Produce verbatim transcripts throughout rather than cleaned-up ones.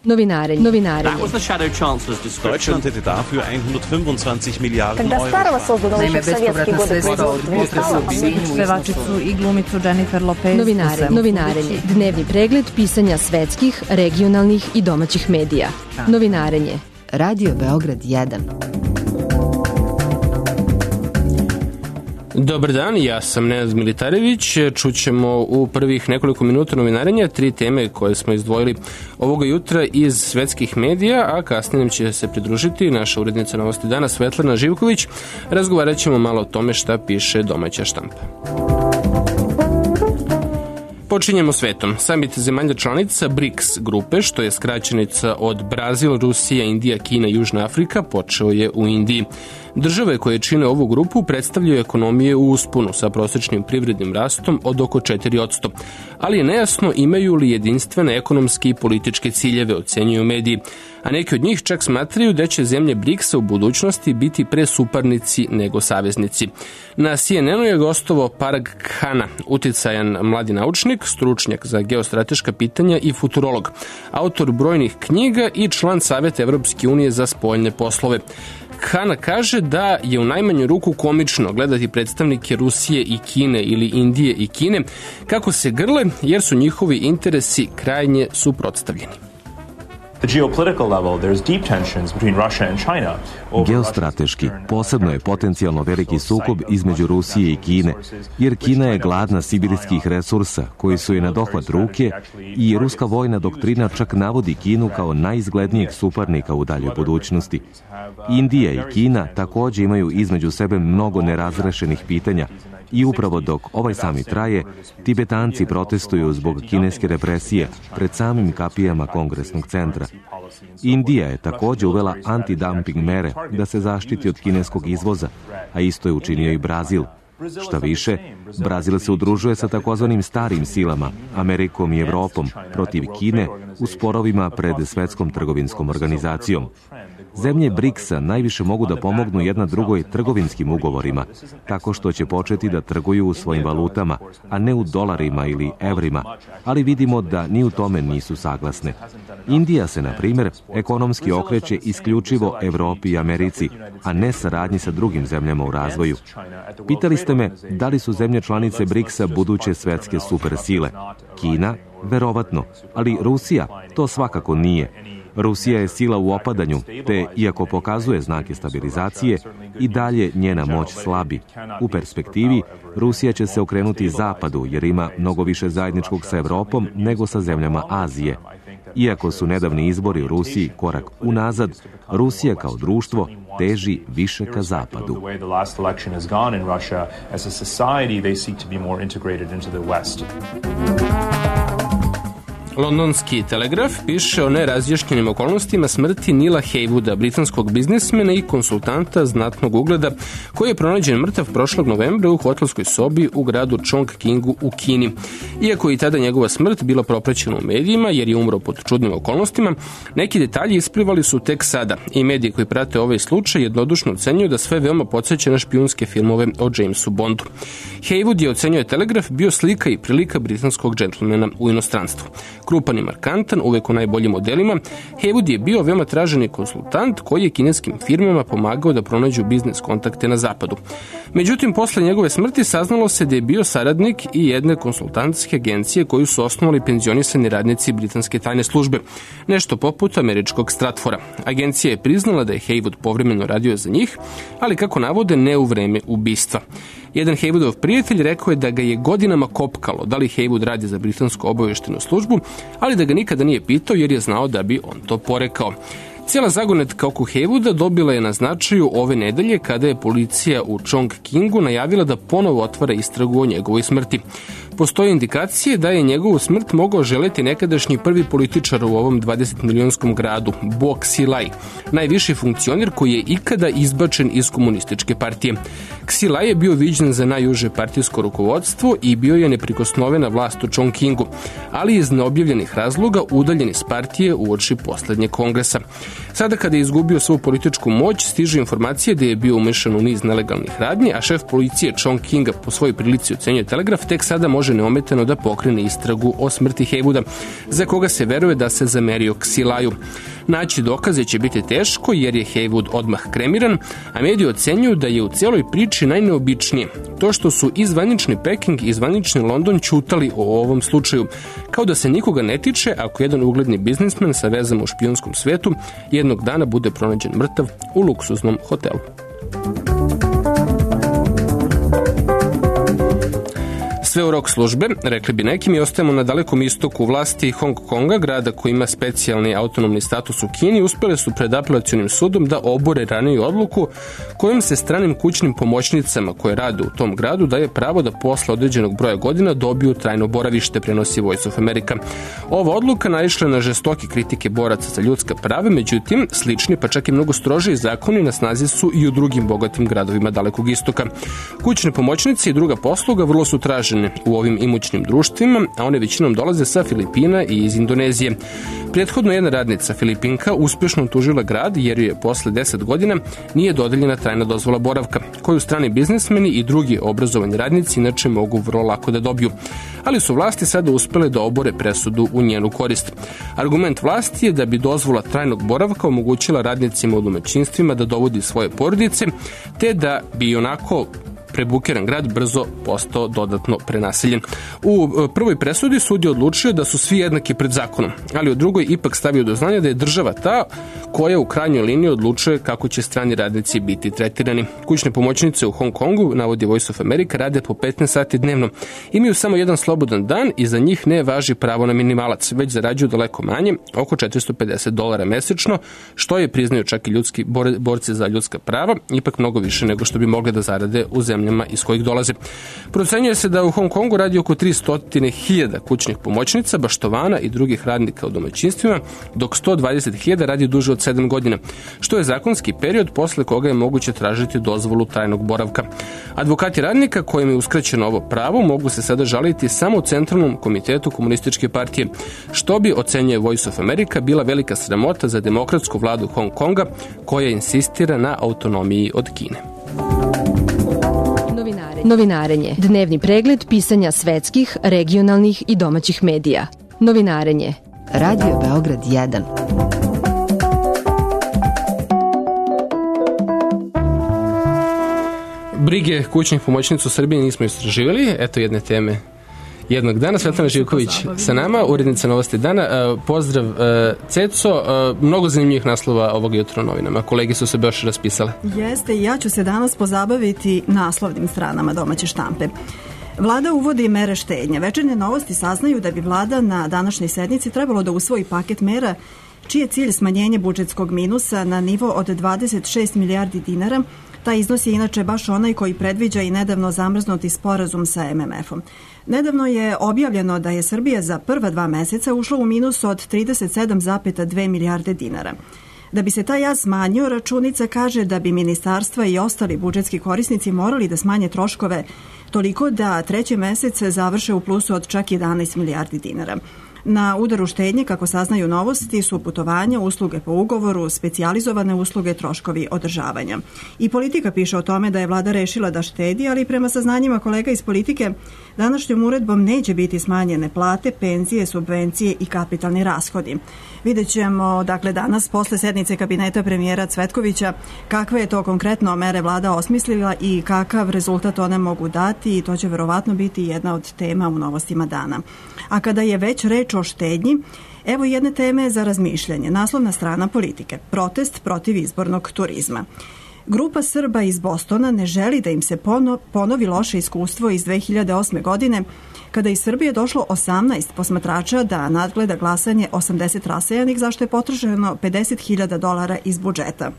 Novinarenje. Novinarenje. Deutschland hätte dafür hundertfünfundzwanzig Milijarden Когда старого создано Naime, еще в советские годы производства не стало. Pevačicu i glumicu Jennifer Lopez. Novinare, novinarenje. Dnevni pregled pisanja svetskih, regionalnih i domaćih medija. Novinarenje. Radio Beograd jedan. Dobar dan, ja sam Nenad Militarević. Čućemo u prvih nekoliko minuta novinarenja tri teme koje smo izdvojili ovoga jutra iz svetskih medija, a kasnije nam će se pridružiti naša urednica Novosti dana Svetlana Živković. Razgovarat ćemo malo o tome šta piše domaća štampa. Počinjemo svetom. Samit zemalja članica briks grupe, što je skraćenica od Brazil, Rusija, Indija, Kina i Južna Afrika, počeo je u Indiji. Države koje čine ovu grupu predstavljaju ekonomije u usponu sa prosečnim privrednim rastom od oko četiri posto, ali je nejasno imaju li jedinstvene ekonomske i političke ciljeve, ocenjuju mediji, a neki od njih čak smatraju da će zemlje briksa u budućnosti biti pre suparnici nego saveznici. Na C N N-u je gostovao Parag Khanna, uticajan mladi naučnik, stručnjak za geostrateška pitanja i futurolog, autor brojnih knjiga i član Saveta Evropske unije za spoljne poslove. Khanna kaže da je u najmanju ruku komično gledati predstavnike Rusije i Kine ili Indije i Kine kako se grle, jer su njihovi interesi krajnje suprotstavljeni. Geostrateški, posebno je potencijalno veliki sukob između Rusije i Kine, jer Kina je gladna sibirskih resursa koji su joj na dohvat ruke i ruska vojna doktrina čak navodi Kinu kao najizglednijeg suparnika u daljoj budućnosti. Indija i Kina također imaju između sebe mnogo nerazrešenih pitanja i upravo dok ovaj samit traje, Tibetanci protestuju zbog kineske represije pred samim kapijama Kongresnog centra. Indija je također uvela antidumping mere da se zaštiti od kineskog izvoza, a isto je učinio i Brazil. Šta više, Brazil se udružuje sa takozvanim starim silama, Amerikom i Evropom, protiv Kine u sporovima pred Svetskom trgovinskom organizacijom. Zemlje briksa najviše mogu da pomognu jedna drugoj trgovinskim ugovorima, tako što će početi da trguju u svojim valutama, a ne u dolarima ili evrima, ali vidimo da ni u tome nisu saglasne. Indija se, na primjer, ekonomski okreće isključivo Evropi i Americi, a ne saradnji sa drugim zemljama u razvoju. Pitali ste me da li su zemlje članice briksa buduće svetske supersile. Kina? Verovatno, ali Rusija? To svakako nije. Rusija je sila u opadanju, te, iako pokazuje znake stabilizacije, i dalje njena moć slabi. U perspektivi, Rusija će se okrenuti zapadu, jer ima mnogo više zajedničkog sa Evropom nego sa zemljama Azije. Iako su nedavni izbori u Rusiji korak unazad, Rusija kao društvo teži više ka zapadu. Londonski Telegraf piše o nerazjašnjenim okolnostima smrti Nila Heywooda, britanskog biznismena i konsultanta znatnog ugleda, koji je pronađen mrtav prošlog novembra u hotelskoj sobi u gradu Chongqingu u Kini. Iako je i tada njegova smrt bila propraćena u medijima, jer je umro pod čudnim okolnostima, neki detalji isplivali su tek sada i mediji koji prate ovaj slučaj jednodušno ocenjuju da sve veoma podsjeća na špijunske filmove o Jamesu Bondu. Heywood je, ocenjuje Telegraf, bio slika i prilika britanskog džentlmena u inostranstvu. Krupan i markantan, uvek u najboljim modelima, Heywood je bio veoma traženi konsultant koji je kineskim firmama pomagao da pronađu biznis kontakte na zapadu. Međutim, posle njegove smrti saznalo se da je bio saradnik i jedne konsultantske agencije koju su osnovali penzionisani radnici britanske tajne službe, nešto poput američkog Stratfora. Agencija je priznala da je Heywood povremeno radio za njih, ali kako navode, ne u vreme ubistva. Jedan Heywoodov prijatelj rekao je da ga je godinama kopkalo da li Heywood radi za britansku obaveštenu službu, ali da ga nikada nije pitao jer je znao da bi on to porekao. Cijela zagonetka oko Heywooda dobila je na značaju ove nedelje kada je policija u Chongqingu najavila da ponovo otvara istragu o njegovoj smrti. Postoje indikacije da je njegovu smrt mogao želeti nekadašnji prvi političar u ovom dvadeset milionskom gradu, Bo Xilai, najviši funkcioner koji je ikada izbačen iz komunističke partije. Xilai je bio viđen za najuže partijsko rukovodstvo i bio je neprikosnovena vlast u Chongqingu, ali iz neobjavljenih razloga udaljen iz partije uoči poslednjeg kongresa. Sada kada je izgubio svu političku moć, stiže informacije da je bio umešan u niz nelegalnih radnji, a šef policije Chongqinga po svojoj prilici, ocenjuje Telegraf, tek sada može može neometano da pokrene istragu o smrti Haywooda, za koga se veruje da se zamerio ksilaju. Naći dokaze će biti teško jer je Haywood odmah kremiran, a mediji ocenjuju da je u cijeloj priči najneobičnije to što su i zvanični Peking i zvanični London ćutali o ovom slučaju, kao da se nikoga ne tiče ako jedan ugledni biznismen sa vezama u špijunskom svetu jednog dana bude pronađen mrtav u luksuznom hotelu. Sve u rok službe, rekli bi neki, mi ostajemo na dalekom istoku vlasti Hong Konga, grada koji ima specijalni autonomni status u Kini, uspjeli su pred apelacionim sudom da obore raniju odluku kojom se stranim kućnim pomoćnicama koje rade u tom gradu daje pravo da posle određenog broja godina dobiju trajno boravište, prenosi Voice of America. Ova odluka naišla na žestoke kritike boraca za ljudska prava, međutim, slični pa čak i mnogo strožiji zakoni na snazi su i u drugim bogatim gradovima dalekog istoka. Kućne pomoćnice i druga posluga vrlo su tražene u ovim imućnim društvima, a one većinom dolaze sa Filipina i iz Indonezije. Prethodno jedna radnica Filipinka uspješno tužila grad jer je posle deset godina nije dodeljena trajna dozvola boravka, koju strani biznismeni i drugi obrazovani radnici inače mogu vrlo lako da dobiju. Ali su vlasti sada uspjele da obore presudu u njenu korist. Argument vlasti je da bi dozvola trajnog boravka omogućila radnicima u domaćinstvima da dovodi svoje porodice, te da bi onako prebukiran grad brzo postao dodatno prenaseljen. U prvoj presudi sud je odlučio da su svi jednaki pred zakonom, ali u drugoj ipak stavio do znanja da je država ta koja u krajnjoj liniji odlučuje kako će strani radnici biti tretirani. Kućne pomoćnice u Hong Kongu, navodi Voice of America, rade po petnaest sati dnevno. Imaju samo jedan slobodan dan i za njih ne važi pravo na minimalac, već zarađuju daleko manje, oko četiristo pedeset dolara mesečno, što je, priznaju čak i ljudski borci za ljudska prava, ipak mnogo više nego što bi mogli da zarade u zemlji iz kojih dolaze. Procenjuje se da u Hong Kongu radi oko tristo hiljada kućnih pomoćnica, baštovana i drugih radnika u domaćinstvima, dok sto dvadeset hiljada radi duže od sedam godina, što je zakonski period posle koga je moguće tražiti dozvolu trajnog boravka. Advokati radnika kojim je uskraćeno ovo pravo mogu se sada žaliti samo u Centralnom komitetu komunističke partije, što bi, ocenjuje Voice of America, bila velika sramota za demokratsku vladu Hong Konga koja insistira na autonomiji od Kine. Novinarenje. Dnevni pregled pisanja svetskih, regionalnih i domaćih medija. Novinarenje. Radio Beograd jedan. Brige kućnih pomoćnica u Srbiji nismo istraživali. Eto jedne teme jednog dana. Svetlana Živković sa nama, urednica Novosti dana. Pozdrav, Ceco. Mnogo zanimljivih naslova ovog jutra u novinama. Kolegi su se baš raspisale. Jeste, i ja ću se danas pozabaviti naslovnim stranama domaće štampe. Vlada uvodi mere štednje. Večernje Novosti saznaju da bi vlada na današnjoj sednici trebalo da usvoji paket mera čiji je cilj smanjenje budžetskog minusa na nivo od dvadeset šest milijardi dinara. Taj iznos je inače baš onaj koji predviđa i nedavno zamrznuti sporazum sa em em efom. Nedavno je objavljeno da je Srbija za prva dva meseca ušla u minus od trideset sedam zarez dve milijarde dinara. Da bi se taj jaz smanjio, računica kaže da bi ministarstva i ostali budžetski korisnici morali da smanje troškove toliko da treći mesec završe u plusu od čak jedanaest milijardi dinara. Na udaru štednje, kako saznaju Novosti, su putovanja, usluge po ugovoru, specijalizovane usluge, troškovi održavanja. I Politika piše o tome da je vlada rešila da štedi, ali prema saznanjima kolega iz Politike, današnjom uredbom neće biti smanjene plate, penzije, subvencije i kapitalni rashodi. Vidjet ćemo, dakle, danas posle sednice kabineta premijera Cvetkovića kakve je to konkretno mere vlada osmislila i kakav rezultat one mogu dati, i to će verovatno biti jedna od tema u Novostima dana. A kada je već reč o štednji, evo jedne teme za razmišljanje. Naslovna strana Politike. Protest protiv izbornog turizma. Grupa Srba iz Bostona ne želi da im se ponovi loše iskustvo iz dve hiljade osme. godine, kada iz Srbije došlo osamnaest posmatrača da nadgleda glasanje osamdeset rasejanih, zašto je potrošeno pedeset hiljada dolara iz budžeta.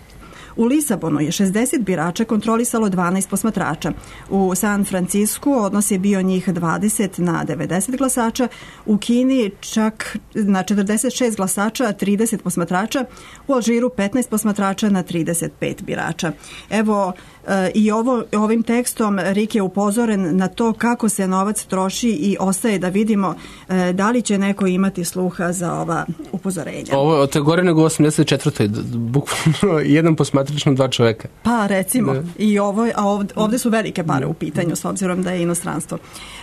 U Lisabonu je šezdeset birača kontrolisalo dvanaest posmatrača. U San Francisku odnos je bio njih dvadeset na devedeset glasača, u Kini čak na četrdeset šest glasača, trideset posmatrača, u Alžiru petnaest posmatrača na trideset pet birača. Evo, i ovo, ovim tekstom Rik je upozoren na to kako se novac troši i ostaje da vidimo da li će neko imati sluha za ova upozorenja. Ovo je gore nego u osamdeset četvrtoj bukvalno jedan posmatrač matrično dva čoveka. Pa recimo, da. I ovo, a ovde, ovde su velike pare u pitanju s obzirom da je inostranstvo.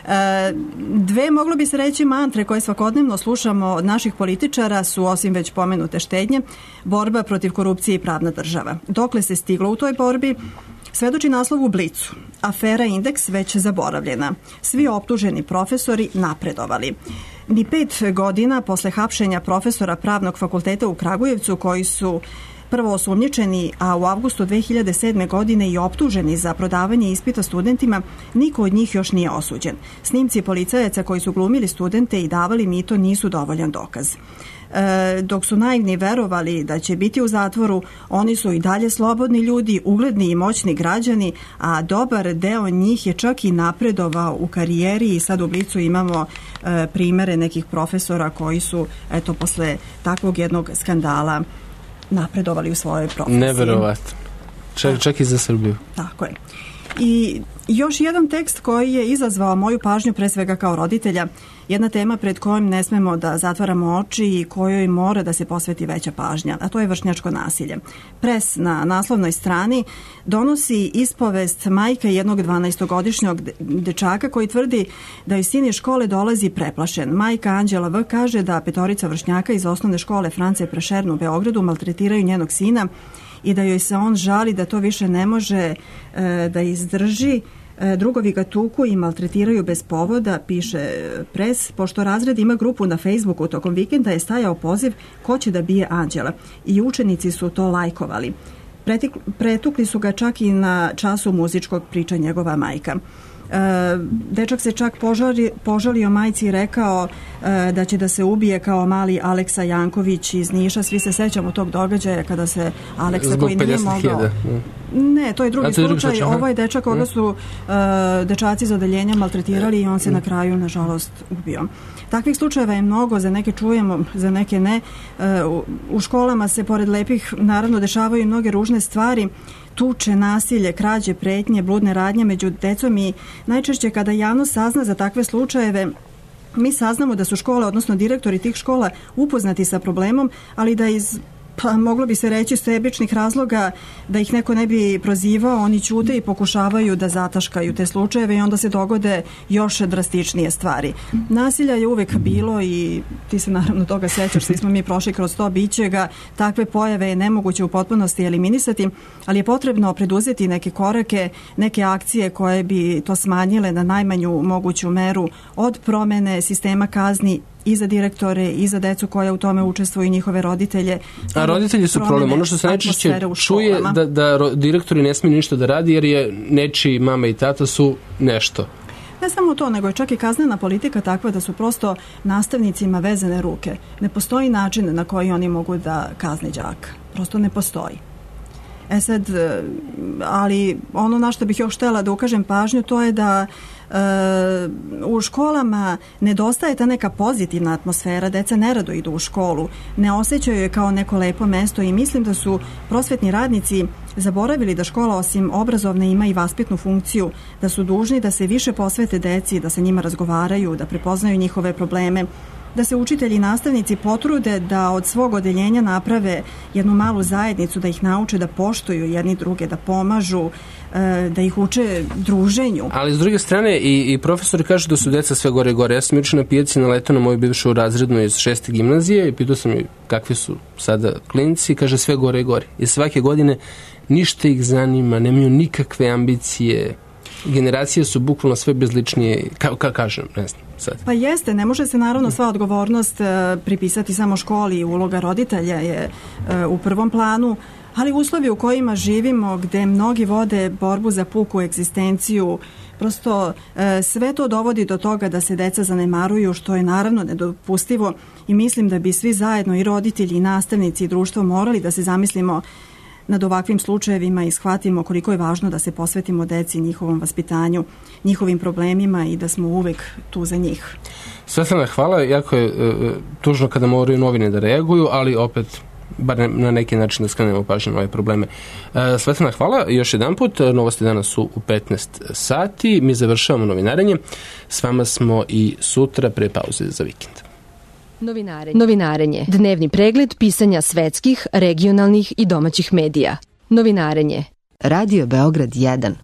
E, dve, moglo bi se reći, mantre koje svakodnevno slušamo od naših političara su, osim već pomenute štednje, borba protiv korupcije i pravna država. Dokle se stiglo u toj borbi, svedoči naslov u Blicu. Afera Indeks već zaboravljena. Svi optuženi profesori napredovali. Ni pet godina posle hapšenja profesora Pravnog fakulteta u Kragujevcu, koji su prvo osumnjičeni, a u avgustu dve hiljade sedme. godine i optuženi za prodavanje ispita studentima, niko od njih još nije osuđen. Snimci policajaca koji su glumili studente i davali mito nisu dovoljan dokaz. E, dok su naivni verovali da će biti u zatvoru, oni su i dalje slobodni ljudi, ugledni i moćni građani, a dobar deo njih je čak i napredovao u karijeri i sad u Blicu imamo e, primere nekih profesora koji su, eto, posle takvog jednog skandala napredovali u svojoj profesiji. Neverovatno. Čak, čak i za Srbiju. Tako je. I još jedan tekst koji je izazvao moju pažnju, pre svega kao roditelja, jedna tema pred kojom ne smemo da zatvaramo oči i kojoj mora da se posveti veća pažnja, a to je vršnjačko nasilje. Pres na naslovnoj strani donosi ispovest majke jednog dvanaestogodišnjeg dečaka koji tvrdi da iz sin iz škole dolazi preplašen. Majka Anđela V. kaže da petorica vršnjaka iz osnovne škole France Prešern u Beogradu maltretiraju njenog sina i da joj se on žali da to više ne može e, da izdrži. E, drugovi ga tuku i maltretiraju bez povoda, piše Pres. Pošto razred ima grupu na Facebooku, tokom vikenda je stajao poziv ko će da bije Anđela i učenici su to lajkovali. Pretikli, pretukli su ga čak i na času muzičkog, priča njegova majka. E, dečak se čak požali, požalio majci i rekao e, da će da se ubije kao mali Aleksa Janković iz Niša. Svi se sećamo tog događaja kada se Aleksa, zbog koji nije mogao... Ne, to je drugi to je slučaj. slučaj. Ovo je dečak koga su uh, dečaci iz odeljenja maltretirali i on se na kraju, nažalost, ubio. Takvih slučajeva je mnogo, za neke čujemo, za neke ne. Uh, u, u školama se, pored lepih, naravno, dešavaju mnoge ružne stvari, tuče, nasilje, krađe, pretnje, bludne radnje među decom i najčešće kada javnost sazna za takve slučajeve, mi saznamo da su škole, odnosno direktori tih škola, upoznati sa problemom, ali da iz, pa moglo bi se reći, sebičnih razloga da ih neko ne bi prozivao, oni ćute i pokušavaju da zataškaju te slučajeve i onda se dogode još drastičnije stvari. Nasilja je uvek bilo i ti se naravno toga sećaš, svi smo mi prošli kroz to, biće ga, takve pojave je nemoguće u potpunosti eliminisati, ali je potrebno preduzeti neke korake, neke akcije koje bi to smanjile na najmanju moguću meru, od promene sistema kazni i za direktore i za decu koja u tome učestvuju i njihove roditelje. A roditelji su problem. Ono što se najčešće čuje da, da direktori ne smiju ništa da radi jer je nečiji mama i tata su nešto. Ne samo to, nego je čak i kaznena politika takva da su prosto nastavnicima vezane ruke. Ne postoji način na koji oni mogu da kazne đaka. Prosto ne postoji. E sad, ali ono na što bih još htjela da ukažem pažnju, to je da e, u školama nedostaje ta neka pozitivna atmosfera, deca nerado idu u školu, ne osjećaju je kao neko lepo mesto i mislim da su prosvetni radnici zaboravili da škola osim obrazovne ima i vaspitnu funkciju, da su dužni da se više posvete deci, da se njima razgovaraju, da prepoznaju njihove probleme, da se učitelji i nastavnici potrude da od svog odeljenja naprave jednu malu zajednicu, da ih nauče da poštuju jedni druge, da pomažu, da ih uče druženju. Ali s druge strane i, i profesori kažu da su deca sve gore i gore. Ja sam juče na pijaci naletao na moju bivšu razrednu iz šeste gimnazije i pitao sam ih kakvi su sada klinci i kaže sve gore i gore. I svake godine ništa ih zanima, nemaju nikakve ambicije. Generacije su bukvalno sve bezličnije, ka, ka kažem, ne znam sad. Pa jeste, ne može se naravno sva odgovornost uh, pripisati samo školi, uloga roditelja je uh, u prvom planu, ali uslovi u kojima živimo, gde mnogi vode borbu za puku egzistenciju, prosto uh, sve to dovodi do toga da se deca zanemaruju, što je naravno nedopustivo i mislim da bi svi zajedno, i roditelji, i nastavnici, i društvo, morali da se zamislimo nad ovakvim slučajevima i shvatimo koliko je važno da se posvetimo deci, njihovom vaspitanju, njihovim problemima i da smo uvek tu za njih. Svetlana, hvala. Jako je e, tužno kada moraju novine da reaguju, ali opet bar na neki način da skrenemo pažnju na ove probleme. E, Svetlana, hvala. Još jedan put, novosti danas su u petnaest sati. Mi završavamo novinarenje. S vama smo i sutra pre pauze za vikend. Novinarenje. Novinarenje. Dnevni pregled pisanja svetskih, regionalnih i domaćih medija. Novinarenje. Radio Beograd jedan.